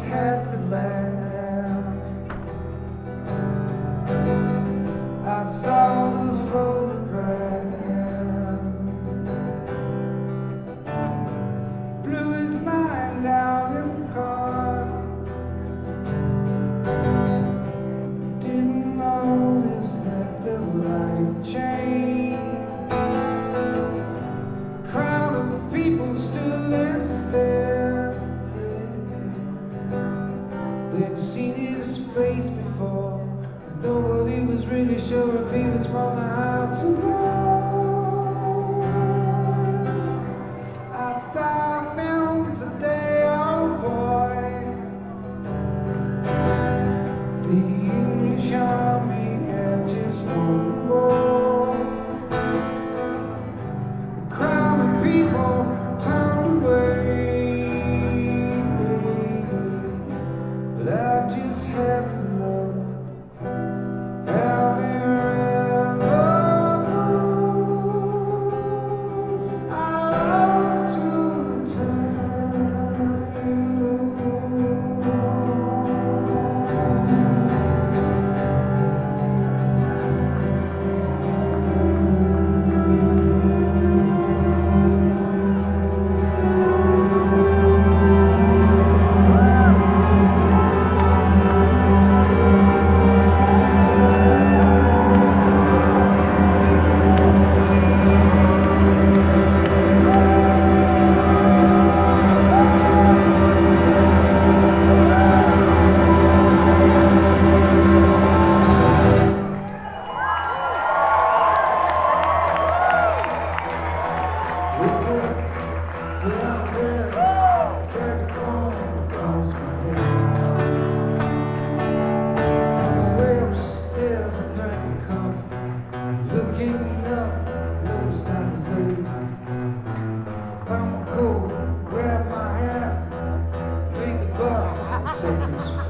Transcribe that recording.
had to laugh. I saw the photograph, blew his mind out in the car. Didn't notice that the light changed. A crowd of people stood and stared. They'd seen his face before. Nobody was really sure if he was from the house of cards. I saw a film today, oh boy. The English army had just one war. A crowd of people turned away, but I just had to look. Looking up, noticed I was late. Found my coat, grabbed my hat, made the bus, and said it was